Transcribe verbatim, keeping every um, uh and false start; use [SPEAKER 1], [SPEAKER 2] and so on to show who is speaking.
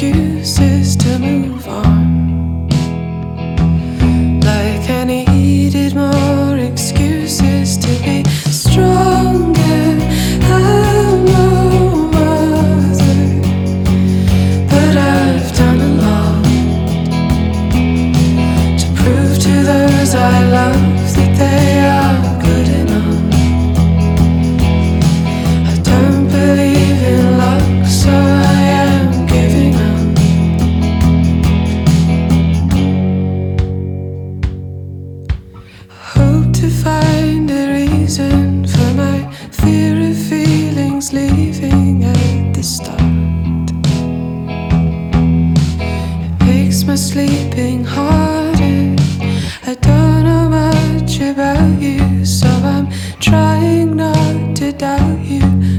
[SPEAKER 1] excuses to move on. Like I needed more excuses to be stronger. I'm no mother, but I've done a lot to prove to those I love that they are good enough. I don't believe in luck, so I am giving up. Hope to find a reason for my fear of feelings leaving at the start. It makes my sleeping harder. I don't know much about you, so I'm trying not to doubt you.